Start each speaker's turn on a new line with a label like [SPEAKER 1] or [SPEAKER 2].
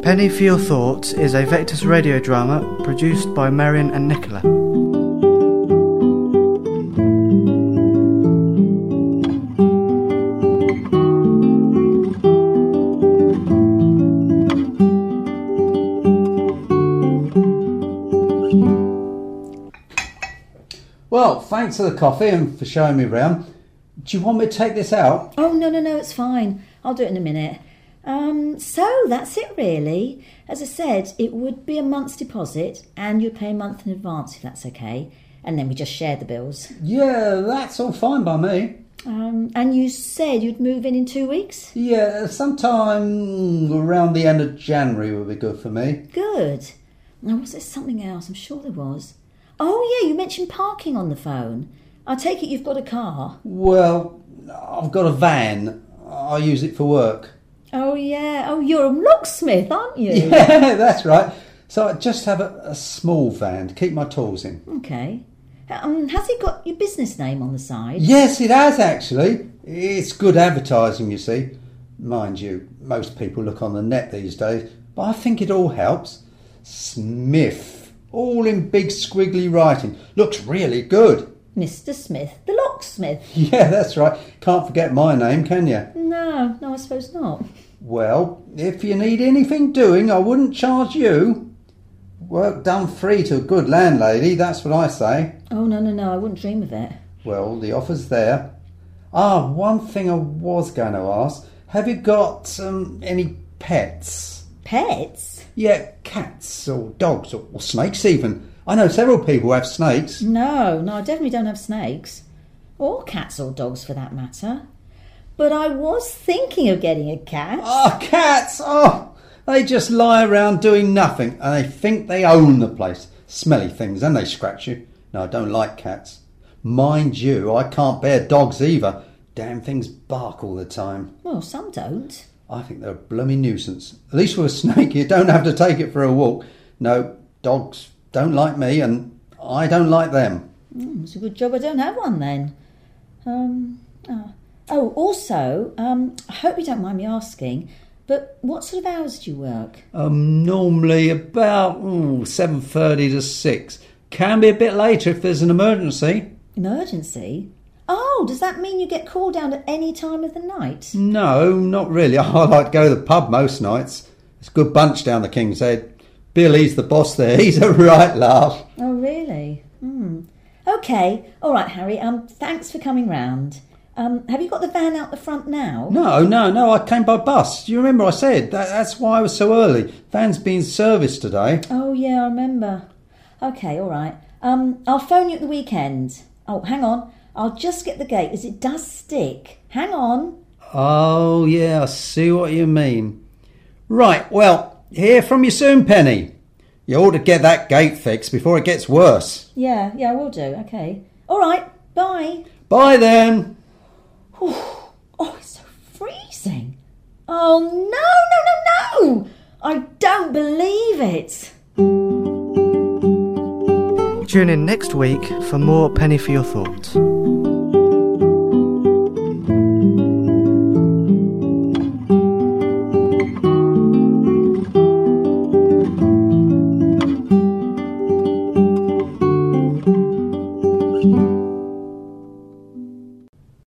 [SPEAKER 1] Penny for Your Thoughts is a Vectis radio drama produced by Marion and Nicola.
[SPEAKER 2] Well, thanks for the coffee and for showing me round. Do you want me to take this out?
[SPEAKER 3] Oh, no, it's fine. I'll do it in a minute. So that's it really. As I said, it would be a month's deposit and you'd pay a month in advance if that's okay. And then we just share the bills.
[SPEAKER 2] Yeah, that's all fine by me.
[SPEAKER 3] And you said you'd move in 2 weeks?
[SPEAKER 2] Yeah, sometime around the end of January would be good for me.
[SPEAKER 3] Good. Now, was there something else? I'm sure there was. Oh, yeah, you mentioned parking on the phone. I take it you've got a car.
[SPEAKER 2] Well, I've got a van. I use it for work.
[SPEAKER 3] Oh, yeah. Oh, you're a locksmith, aren't you?
[SPEAKER 2] Yeah, that's right. So I just have a small van to keep my tools in.
[SPEAKER 3] Okay. Has it got your business name on the side?
[SPEAKER 2] Yes, it has, actually. It's good advertising, you see. Mind you, most people look on the net these days, but I think it all helps. Smith, all in big squiggly writing. Looks really good.
[SPEAKER 3] Mr. Smith, the locksmith.
[SPEAKER 2] Yeah, that's right. Can't forget my name, can you?
[SPEAKER 3] No, I suppose not.
[SPEAKER 2] Well, if you need anything doing, I wouldn't charge you. Work done free to a good landlady, that's what I say.
[SPEAKER 3] Oh, no, I wouldn't dream of it.
[SPEAKER 2] Well, the offer's there. One thing I was going to ask. Have you got any pets?
[SPEAKER 3] Pets?
[SPEAKER 2] Yeah, cats or dogs or snakes even. I know several people have snakes.
[SPEAKER 3] No, I definitely don't have snakes. Or cats or dogs for that matter. But I was thinking of getting a cat.
[SPEAKER 2] Oh, cats! Oh, they just lie around doing nothing and they think they own the place. Smelly things, and they scratch you. No, I don't like cats. Mind you, I can't bear dogs either. Damn things bark all the time.
[SPEAKER 3] Well, some don't.
[SPEAKER 2] I think they're a bloody nuisance. At least with a snake, you don't have to take it for a walk. No, dogs don't like me and I don't like them.
[SPEAKER 3] It's a good job I don't have one then. Also, I hope you don't mind me asking, but what sort of hours do you work?
[SPEAKER 2] Normally about 7:30 to 6. Can be a bit later if there's an emergency.
[SPEAKER 3] Emergency? Oh, does that mean you get called down at any time of the night?
[SPEAKER 2] No, not really. I like to go to the pub most nights. It's a good bunch down the King's Head. Billy's the boss there. He's a right laugh.
[SPEAKER 3] Oh, really? OK. All right, Harry. Thanks for coming round. Have you got the van out the front now?
[SPEAKER 2] No. I came by bus. Do you remember I said? That's why I was so early. Van's being serviced today.
[SPEAKER 3] Oh, yeah, I remember. OK, all right. I'll phone you at the weekend. Oh, hang on. I'll just get the gate as it does stick. Hang on.
[SPEAKER 2] Oh, yeah, I see what you mean. Right, well, hear from you soon, Penny. You ought to get that gate fixed before it gets worse.
[SPEAKER 3] Yeah, I will do. OK. All right, bye.
[SPEAKER 2] Bye then.
[SPEAKER 3] Oh, it's so freezing. Oh, no. I don't believe it.
[SPEAKER 1] Tune in next week for more Penny for Your Thoughts.